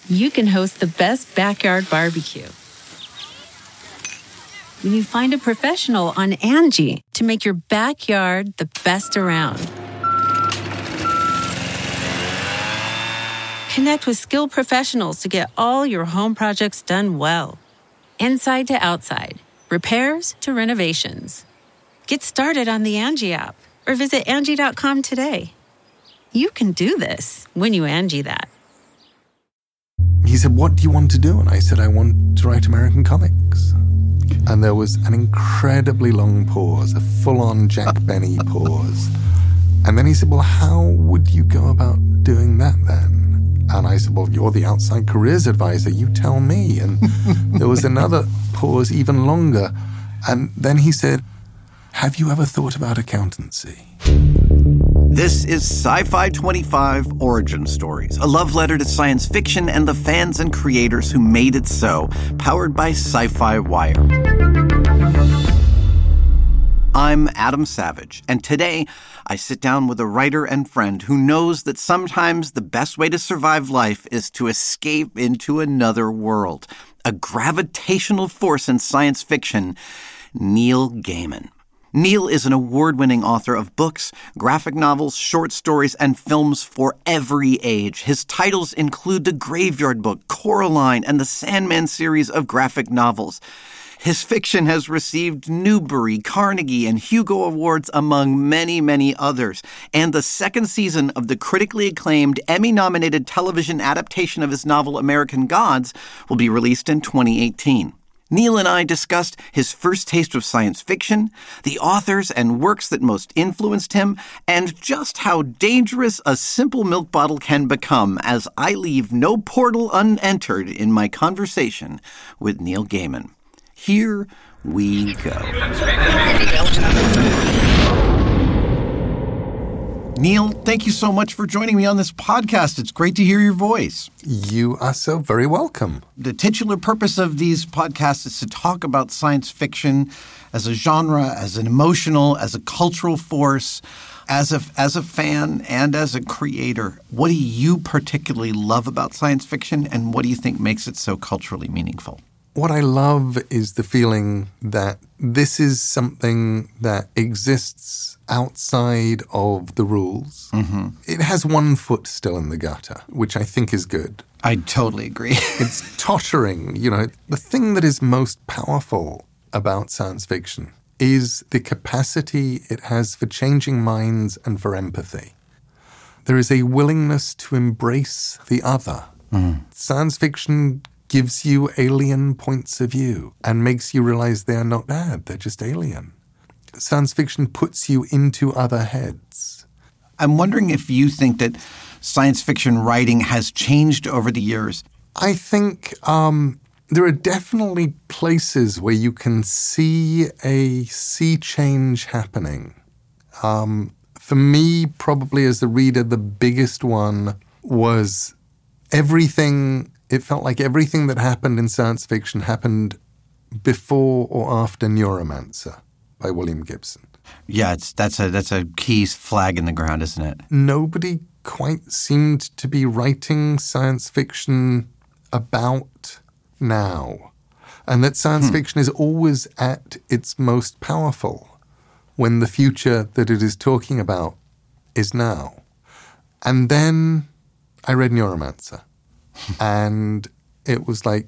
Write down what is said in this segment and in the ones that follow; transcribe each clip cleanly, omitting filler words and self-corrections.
you can host the best backyard barbecue. When you find a professional on Angie to make your backyard the best around. Connect with skilled professionals to get all your home projects done well. Inside to outside, repairs to renovations. Get started on the Angie app or visit Angie.com today. You can do this when you Angie that. He said, "What do you want to do?" And I said, "I want to write American comics." And there was an incredibly long pause, a full-on Jack Benny pause. And then he said, "Well, how would you go about doing that then?" And I said, "Well, you're the outside careers advisor. You tell me." And there was another pause, even longer. And then he said, "Have you ever thought about accountancy?" This is Sci-Fi 25 Origin Stories, a love letter to science fiction and the fans and creators who made it so, powered by Sci-Fi Wire. I'm Adam Savage, and today I sit down with a writer and friend who knows that sometimes the best way to survive life is to escape into another world. A gravitational force in science fiction, Neil Gaiman. Neil is an award-winning author of books, graphic novels, short stories, and films for every age. His titles include The Graveyard Book, Coraline, and the Sandman series of graphic novels. His fiction has received Newbery, Carnegie, and Hugo Awards, among many, many others. And the second season of the critically acclaimed, Emmy-nominated television adaptation of his novel American Gods will be released in 2018. Neil and I discussed his first taste of science fiction, the authors and works that most influenced him, and just how dangerous a simple milk bottle can become as I leave no portal unentered in my conversation with Neil Gaiman. Here we go. Neil, thank you so much for joining me on this podcast. It's great to hear your voice. You are so very welcome. The titular purpose of these podcasts is to talk about science fiction as a genre, as an emotional, as a cultural force, as a fan and as a creator. What do you particularly love about science fiction, and what do you think makes it so culturally meaningful? What I love is the feeling that this is something that exists outside of the rules. Mm-hmm. It has one foot still in the gutter, which I think is good. I totally agree. It's tottering. You know, the thing that is most powerful about science fiction is the capacity it has for changing minds and for empathy. There is a willingness to embrace the other. Mm. Science fiction gives you alien points of view and makes you realize they're not bad, they're just alien. Science fiction puts you into other heads. I'm wondering if you think that science fiction writing has changed over the years. I think there are definitely places where you can see a sea change happening. For me, probably as the reader, the biggest one was everything. It felt like everything that happened in science fiction happened before or after Neuromancer by William Gibson. Yeah, that's a key flag in the ground, isn't it? Nobody quite seemed to be writing science fiction about now. And that science fiction is always at its most powerful when the future that it is talking about is now. And then I read Neuromancer. And it was like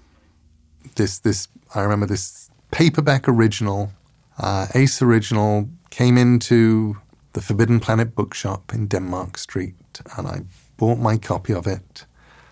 this. I remember this paperback original, Ace original, came into the Forbidden Planet bookshop in Denmark Street, and I bought my copy of it.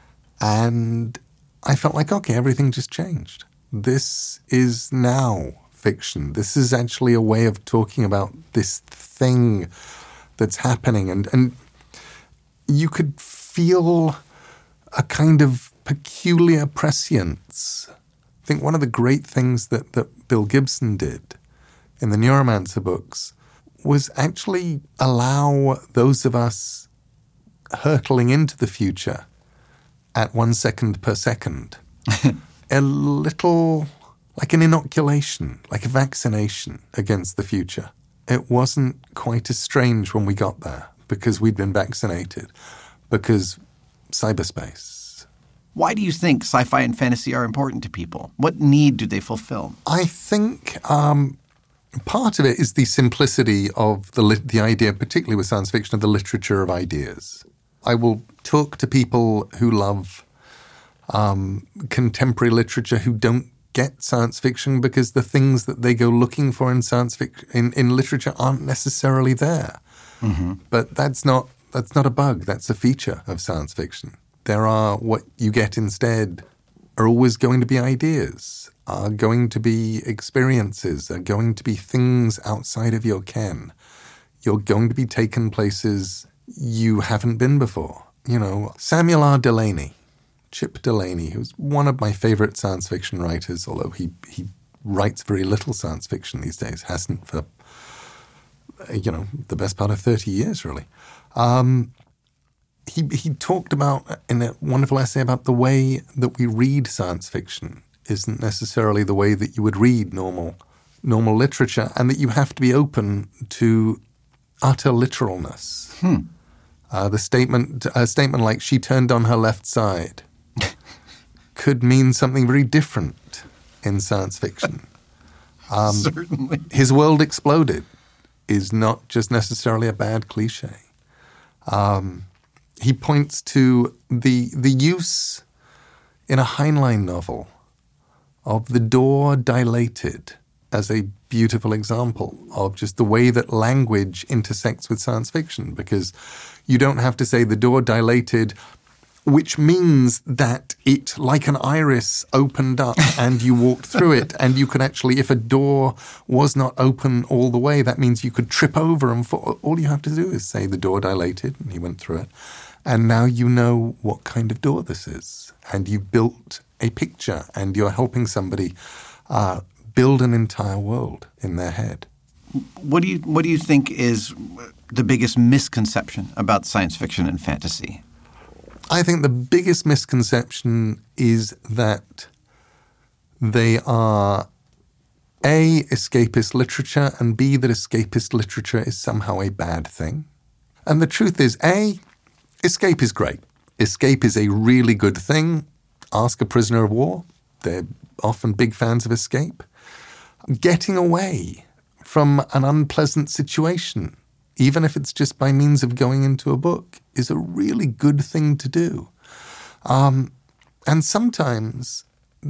And I felt like, okay, everything just changed. This is now fiction. This is actually a way of talking about this thing that's happening. And you could feel a kind of peculiar prescience. I think one of the great things that Bill Gibson did in the Neuromancer books was actually allow those of us hurtling into the future at 1 second per second a little like an inoculation, like a vaccination against the future. It wasn't quite as strange when we got there because we'd been vaccinated, because cyberspace, Why do you think sci-fi and fantasy are important to people? What need do they fulfill? I think part of it is the simplicity of the idea, particularly with science fiction, of the literature of ideas. I will talk to people who love contemporary literature who don't get science fiction because the things that they go looking for in science fiction in literature aren't necessarily there. Mm-hmm. But that's not a bug. That's a feature of science fiction. What you get instead are always going to be ideas, are going to be experiences, are going to be things outside of your ken. You're going to be taken places you haven't been before. Samuel R. Delany, Chip Delany, who's one of my favorite science fiction writers, although he writes very little science fiction these days, hasn't for, the best part of 30 years, really. He talked about, in a wonderful essay, about the way that we read science fiction isn't necessarily the way that you would read normal literature, and that you have to be open to utter literalness. A statement like "she turned on her left side" could mean something very different in science fiction. Certainly. His world exploded is not just necessarily a bad cliche. He points to the use in a Heinlein novel of the door dilated as a beautiful example of just the way that language intersects with science fiction, because you don't have to say the door dilated, which means that it, like an iris, opened up and you walked through it. And you could actually, if a door was not open all the way, that means you could trip over and fall. All you have to do is say the door dilated and he went through it. And now you know what kind of door this is. And you've built a picture and you're helping somebody build an entire world in their head. What do you think is the biggest misconception about science fiction and fantasy? I think the biggest misconception is that they are A, escapist literature, and B, that escapist literature is somehow a bad thing. And the truth is, A, escape is great. Escape is a really good thing. Ask a prisoner of war. They're often big fans of escape. Getting away from an unpleasant situation, even if it's just by means of going into a book, is a really good thing to do. And sometimes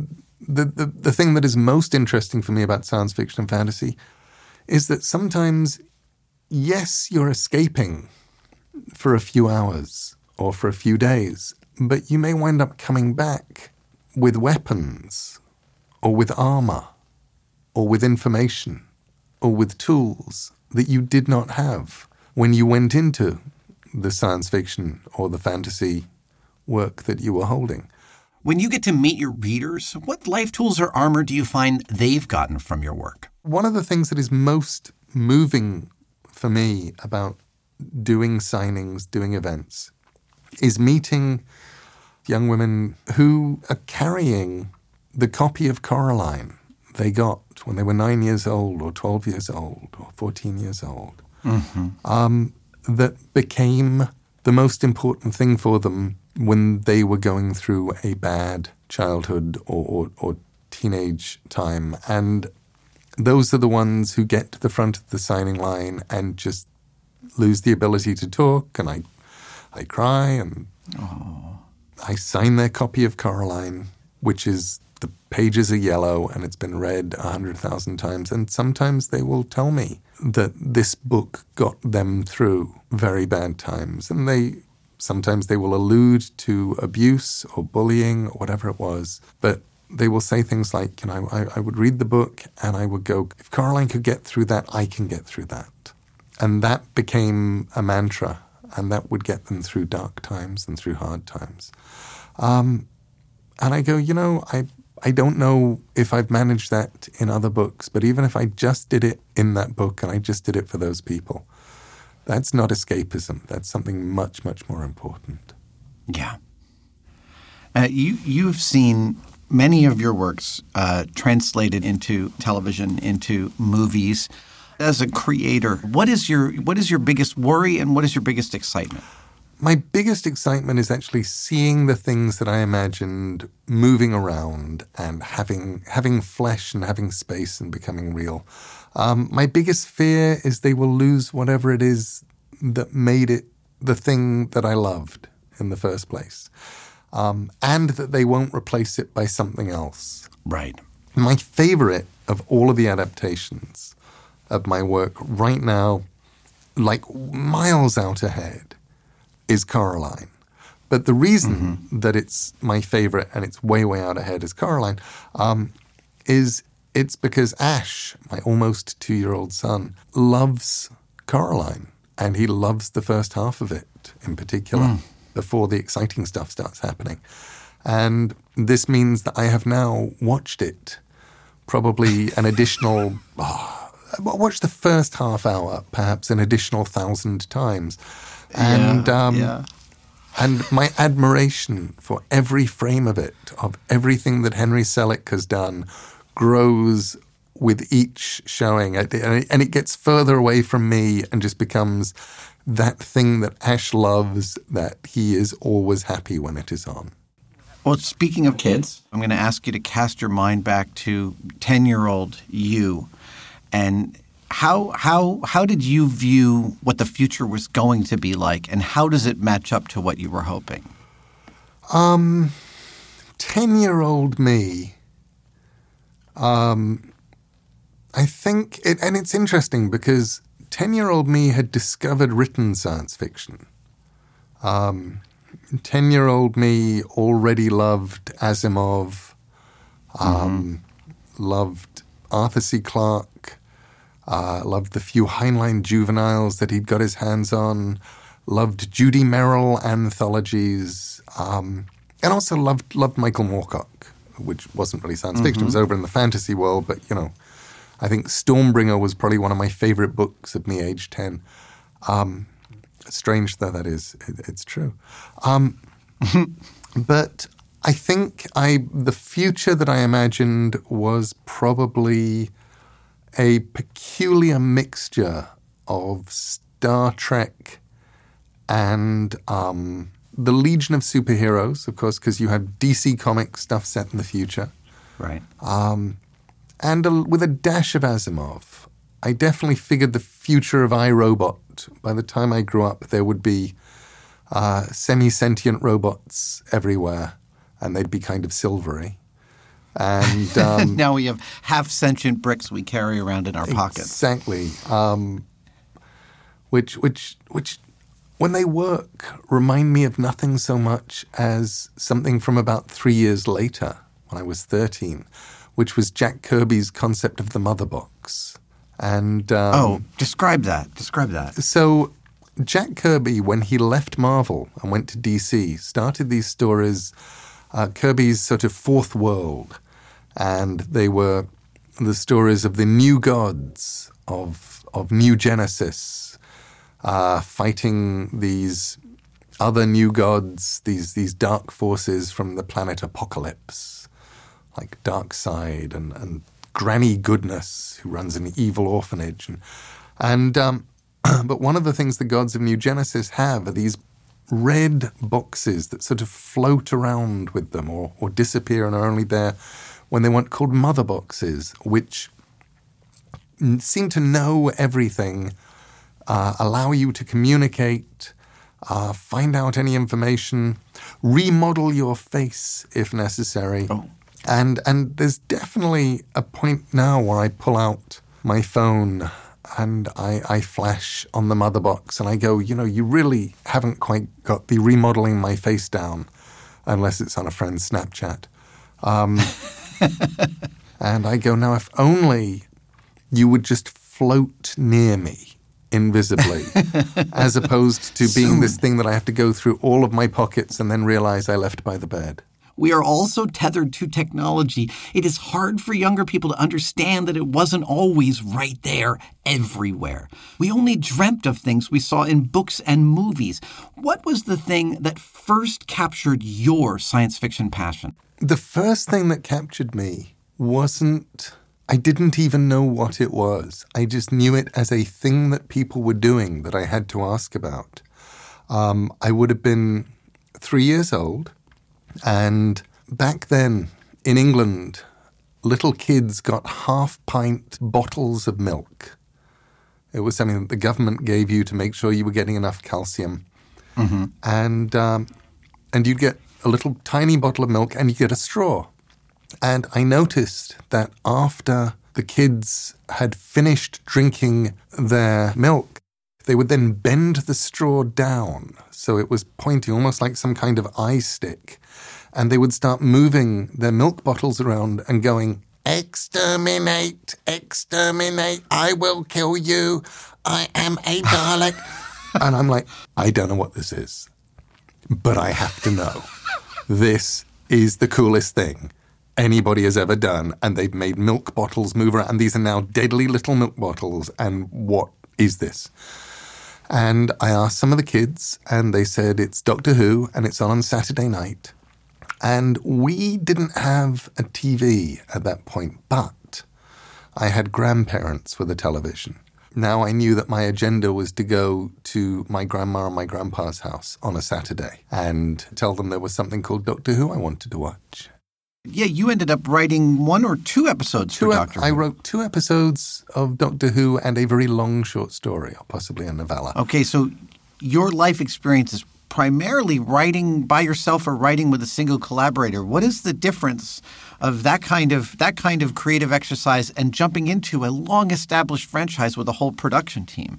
the thing that is most interesting for me about science fiction and fantasy is that sometimes, yes, you're escaping for a few hours or for a few days, but you may wind up coming back with weapons or with armor or with information or with tools that you did not have when you went into the science fiction or the fantasy work that you were holding. When you get to meet your readers, what life tools or armor do you find they've gotten from your work? One of the things that is most moving for me about doing signings, doing events, is meeting young women who are carrying the copy of Coraline they got when they were 9 years old or 12 years old or 14 years old. Mm-hmm. That became the most important thing for them when they were going through a bad childhood or teenage time. And those are the ones who get to the front of the signing line and just lose the ability to talk. And I cry and I sign their copy of Coraline, which is the pages are yellow and it's been read 100,000 times. And sometimes they will tell me that this book got them through very bad times. And sometimes they will allude to abuse or bullying or whatever it was. But they will say things like, I would read the book and I would go, if Coraline could get through that, I can get through that. And that became a mantra, and that would get them through dark times and through hard times. And I go, I don't know if I've managed that in other books, but even if I just did it in that book and I just did it for those people, that's not escapism. That's something much, much more important. Yeah. You've seen many of your works translated into television, into movies. As a creator, what is your biggest worry and what is your biggest excitement? My biggest excitement is actually seeing the things that I imagined moving around and having flesh and having space and becoming real. My biggest fear is they will lose whatever it is that made it the thing that I loved in the first place, and that they won't replace it by something else. Right. My favorite of all of the adaptations of my work right now, like miles out ahead, is Coraline. But the reason that it's my favorite and it's way, way out ahead is Coraline, is it's because Ash, my almost 2-year-old son, loves Coraline. And he loves the first half of it in particular, before the exciting stuff starts happening. And this means that I have now watched it probably an additional, watched the first half hour perhaps an additional 1,000 times. And, and my admiration for every frame of it, of everything that Henry Selick has done, grows with each showing. And it gets further away from me and just becomes that thing that Ash loves, that he is always happy when it is on. Well, speaking of kids, I'm going to ask you to cast your mind back to 10-year-old you. And how did you view what the future was going to be like, and how does it match up to what you were hoping? 10-year-old me, I think, and it's interesting because 10-year-old me had discovered written science fiction. 10-year-old me already loved Asimov, loved Arthur C. Clarke, loved the few Heinlein juveniles that he'd got his hands on, loved Judy Merrill anthologies, and also loved Michael Moorcock, which wasn't really science fiction. It was over in the fantasy world, but, you know, I think Stormbringer was probably one of my favorite books of me, age 10. Strange though that is, it's true. But I think the future that I imagined was probably a peculiar mixture of Star Trek and the Legion of Superheroes, of course, because you had DC Comics stuff set in the future. Right. And with a dash of Asimov. I definitely figured the future of iRobot. By the time I grew up, there would be semi-sentient robots everywhere, and they'd be kind of silvery. And now we have half-sentient bricks we carry around in our pockets. Exactly. Which, when they work, remind me of nothing so much as something from about 3 years later, when I was 13, which was Jack Kirby's concept of the mother box. And describe that. Describe that. So Jack Kirby, when he left Marvel and went to DC, started these stories, Kirby's sort of fourth world. And they were the stories of the new gods, of New Genesis, fighting these other new gods, these dark forces from the planet Apocalypse, like Darkseid and Granny Goodness, who runs an evil orphanage. But one of the things the gods of New Genesis have are these red boxes that sort of float around with them or disappear and are only there when they want, called mother boxes, which seem to know everything, allow you to communicate, find out any information, remodel your face if necessary. Oh. And there's definitely a point now where I pull out my phone and I flash on the mother box and I go, you really haven't quite got the remodeling my face down unless it's on a friend's Snapchat. And I go, now if only you would just float near me invisibly as opposed to being this thing that I have to go through all of my pockets and then realize I left by the bed. We are all so tethered to technology, it is hard for younger people to understand that it wasn't always right there everywhere. We only dreamt of things we saw in books and movies. What was the thing that first captured your science fiction passion? The first thing that captured me I didn't even know what it was. I just knew it as a thing that people were doing that I had to ask about. I would have been 3 years old. And back then in England, little kids got half-pint bottles of milk. It was something that the government gave you to make sure you were getting enough calcium. Mm-hmm. And you'd get a little tiny bottle of milk and you get a straw. And I noticed that after the kids had finished drinking their milk, they would then bend the straw down so it was pointing almost like some kind of eye stick. And they would start moving their milk bottles around and going, "Exterminate, exterminate, I will kill you, I am a Dalek." And I'm like, I don't know what this is, but I have to know. This is the coolest thing anybody has ever done. And they've made milk bottles move around. And these are now deadly little milk bottles. And what is this? And I asked some of the kids, and they said it's Doctor Who, and it's on Saturday night. And we didn't have a TV at that point, but I had grandparents with a television. Now I knew that my agenda was to go to my grandma and my grandpa's house on a Saturday and tell them there was something called Doctor Who I wanted to watch. Yeah, you ended up writing 1 or 2 episodes for Doctor Who. I wrote 2 episodes of Doctor Who and a very long short story, or possibly a novella. Okay, so your life experience is primarily writing by yourself or writing with a single collaborator. What is the difference of that kind of creative exercise and jumping into a long-established franchise with a whole production team?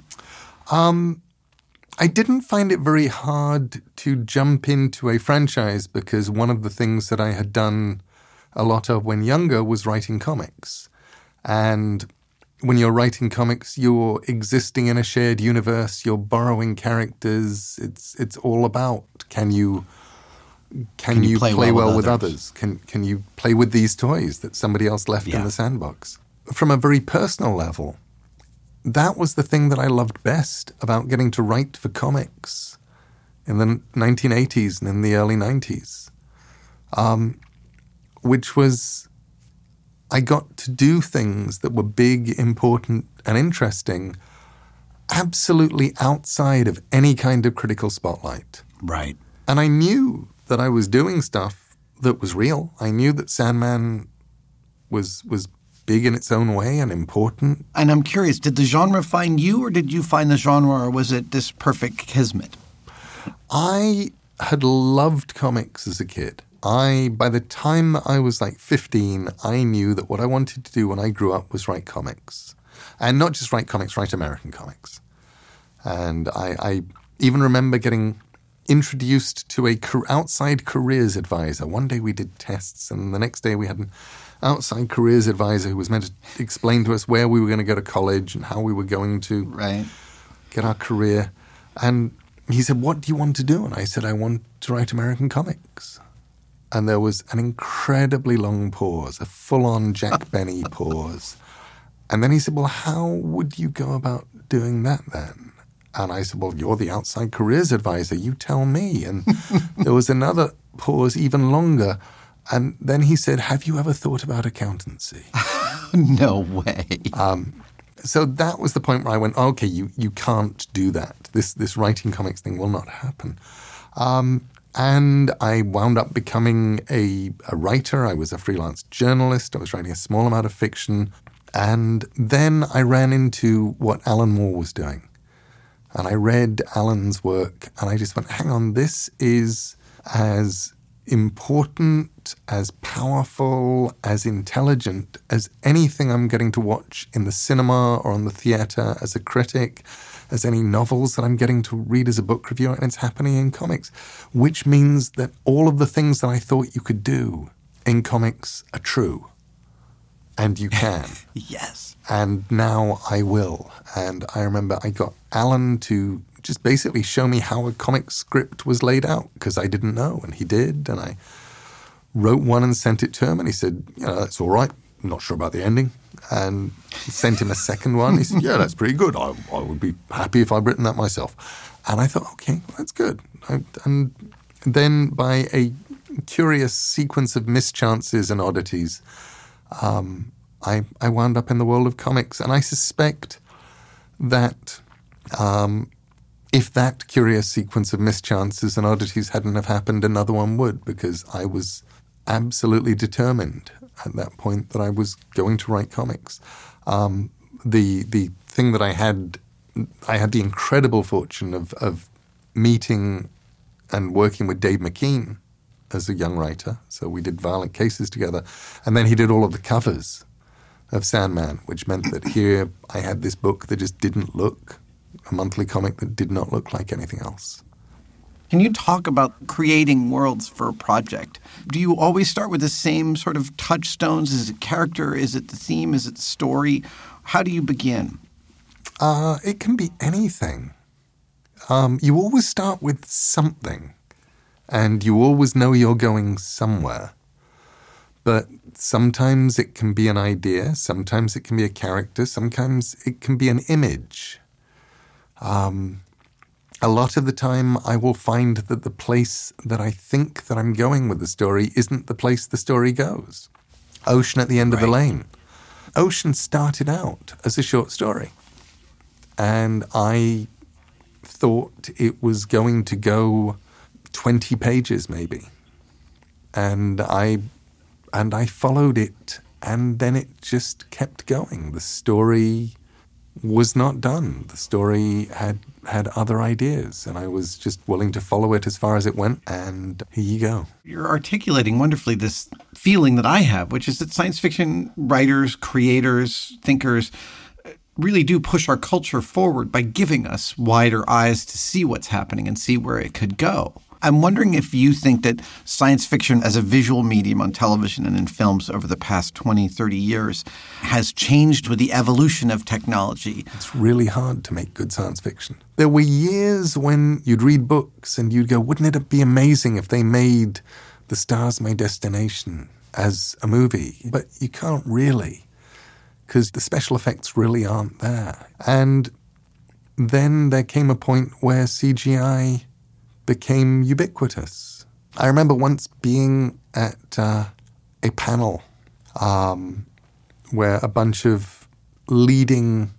I didn't find it very hard to jump into a franchise because one of the things that I had done a lot of when younger was writing comics. And when you're writing comics, you're existing in a shared universe, you're borrowing characters. It's all about can you play well with others? Can you play with these toys that somebody else left in the sandbox? From a very personal level, that was the thing that I loved best about getting to write for comics in the 1980s and in the early 90s, which was I got to do things that were big, important, and interesting absolutely outside of any kind of critical spotlight. Right. And I knew that I was doing stuff that was real. I knew that Sandman was big in its own way and important. And I'm curious, did the genre find you, or did you find the genre, or was it this perfect kismet? I had loved comics as a kid. By the time that I was like 15, I knew that what I wanted to do when I grew up was write comics. And not just write comics, write American comics. And I even remember getting introduced to a outside careers advisor. One day we did tests, and the next day we had an outside careers advisor who was meant to explain to us where we were going to go to college and how we were going to get our career. And he said, "What do you want to do?" And I said, "I want to write American comics." And there was an incredibly long pause, a full-on Jack Benny pause. And then he said, "Well, how would you go about doing that then?" And I said, "Well, you're the outside careers advisor. You tell me." And there was another pause, even longer. And then he said, "Have you ever thought about accountancy?" No way. So that was the point where I went, okay, you can't do that. This writing comics thing will not happen. And I wound up becoming a writer. I was a freelance journalist. I was writing a small amount of fiction. And then I ran into what Alan Moore was doing. And I read Alan's work, and I just went, hang on, this is as important, as powerful, as intelligent as anything I'm getting to watch in the cinema or on the theater as a critic, as any novels that I'm getting to read as a book reviewer, and it's happening in comics, which means that all of the things that I thought you could do in comics are true. And you can. Yes. And now I will. And I remember I got Alan to just basically show me how a comic script was laid out, because I didn't know, and he did. And I wrote one and sent it to him, and he said, that's all right. I'm not sure about the ending. And sent him a second one. He said, yeah, that's pretty good. I would be happy if I'd written that myself. And I thought, okay, well, that's good. And then by a curious sequence of mischances and oddities, I wound up in the world of comics. And I suspect that if that curious sequence of mischances and oddities hadn't have happened, another one would, because I was absolutely determined at that point that I was going to write comics. The thing that I had the incredible fortune of meeting and working with Dave McKean as a young writer. So we did Violent Cases together. And then he did all of the covers of Sandman, which meant that here I had this book that just didn't look, a monthly comic that did not look like anything else. Can you talk about creating worlds for a project? Do you always start with the same sort of touchstones? Is it character? Is it the theme? Is it the story? How do you begin? It can be anything. You always start with something, and you always know you're going somewhere. But sometimes it can be an idea, sometimes it can be a character, sometimes it can be an image. A lot of the time I will find that the place that I think that I'm going with the story isn't the place the story goes. Ocean at the End of the Lane. Ocean started out as a short story. And I thought it was going to go 20 pages maybe. And I followed it, and then it just kept going. The story was not done. The story had other ideas, and I was just willing to follow it as far as it went, and here you go. You're articulating wonderfully this feeling that I have, which is that science fiction writers, creators, thinkers really do push our culture forward by giving us wider eyes to see what's happening and see where it could go. I'm wondering if you think that science fiction as a visual medium on television and in films over the past 20, 30 years has changed with the evolution of technology. It's really hard to make good science fiction. There were years when you'd read books and you'd go, wouldn't it be amazing if they made The Stars My Destination as a movie? But you can't really, because the special effects really aren't there. And then there came a point where CGI became ubiquitous. I remember once being at a panel where a bunch of leading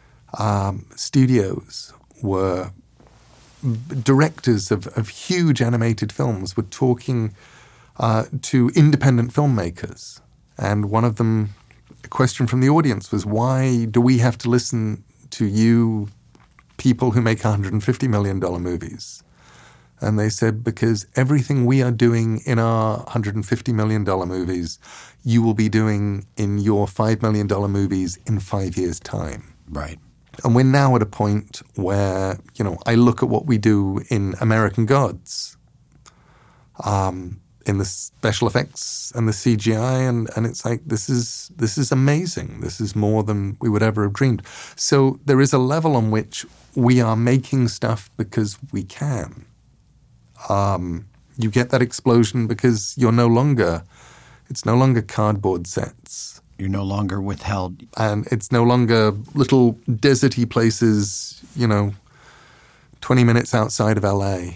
studios were directors of huge animated films were talking to independent filmmakers. And one of them, a question from the audience was, why do we have to listen to you people who make $150 million movies? And they said, because everything we are doing in our $150 million movies, you will be doing in your $5 million movies in 5 years' time. Right. And we're now at a point where, I look at what we do in American Gods, in the special effects and the CGI, and it's like, this is amazing. This is more than we would ever have dreamed. So there is a level on which we are making stuff because we can. You get that explosion because it's no longer cardboard sets. You're no longer withheld. And it's no longer little deserty places, 20 minutes outside of LA.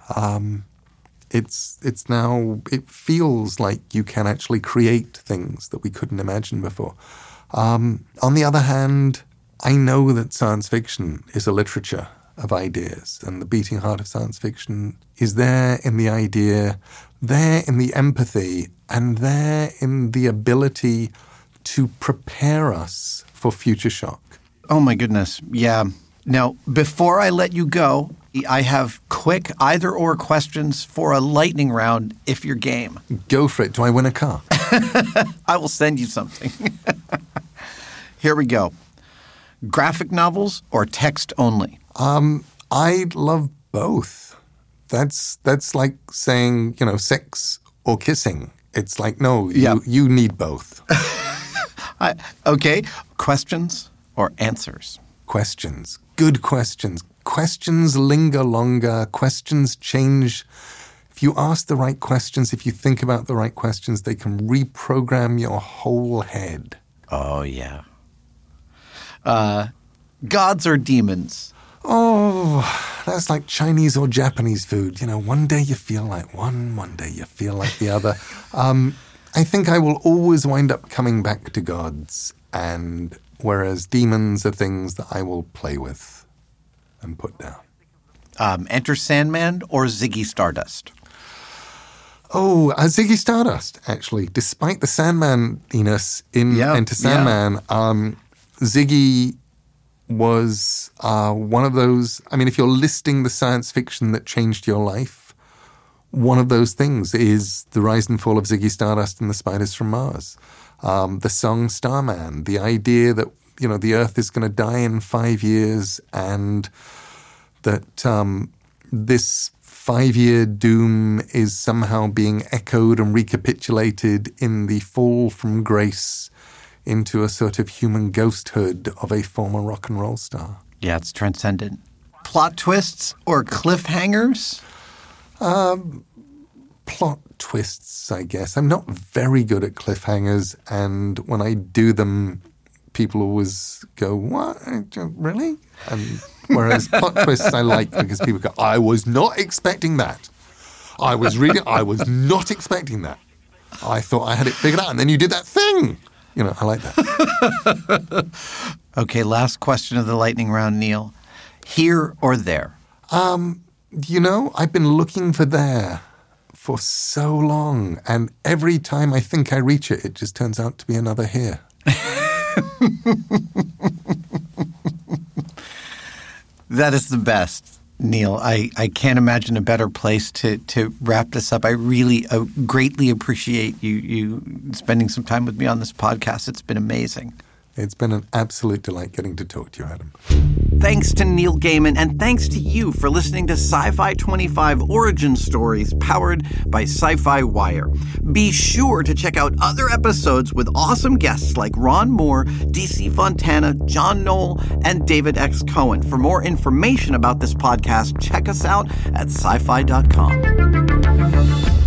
It's now, it feels like you can actually create things that we couldn't imagine before. On the other hand, I know that science fiction is a literature of ideas, and the beating heart of science fiction is there in the idea, there in the empathy, and there in the ability to prepare us for future shock. Oh my goodness, yeah. Now, before I let you go, I have quick either-or questions for a lightning round if you're game. Go for it. Do I win a car? I will send you something. Here we go. Graphic novels or text only? I love both. That's like saying, sex or kissing. It's like, no, you need both. Okay. Questions or answers? Questions. Good questions. Questions linger longer. Questions change. If you ask the right questions, if you think about the right questions, they can reprogram your whole head. Oh, yeah. Gods or demons? Oh, that's like Chinese or Japanese food. One day you feel like one day you feel like the other. I think I will always wind up coming back to gods, and whereas demons are things that I will play with and put down. Enter Sandman or Ziggy Stardust? Oh, Ziggy Stardust, actually. Despite the Sandman-iness in Enter Sandman, Ziggy was one of those... I mean, if you're listing the science fiction that changed your life, one of those things is the rise and fall of Ziggy Stardust and the Spiders from Mars. The song Starman, the idea that, the Earth is going to die in 5 years and that this 5-year doom is somehow being echoed and recapitulated in the fall from grace into a sort of human ghosthood of a former rock and roll star. Yeah, it's transcendent. Plot twists or cliffhangers? Plot twists, I guess. I'm not very good at cliffhangers, and when I do them, people always go, "What? Really?" And whereas plot twists I like because people go, "I was not expecting that. I was not expecting that. I thought I had it figured out, and then you did that thing." I like that. Okay, last question of the lightning round, Neil. Here or there? I've been looking for there for so long, and every time I think I reach it, it just turns out to be another here. That is the best, Neil. I can't imagine a better place to wrap this up. I really greatly appreciate you spending some time with me on this podcast. It's been amazing. It's been an absolute delight getting to talk to you, Adam. Thanks to Neil Gaiman, and thanks to you for listening to Sci-Fi 25 Origin Stories, powered by Sci-Fi Wire. Be sure to check out other episodes with awesome guests like Ron Moore, DC Fontana, John Knoll, and David X. Cohen. For more information about this podcast, check us out at sci-fi.com.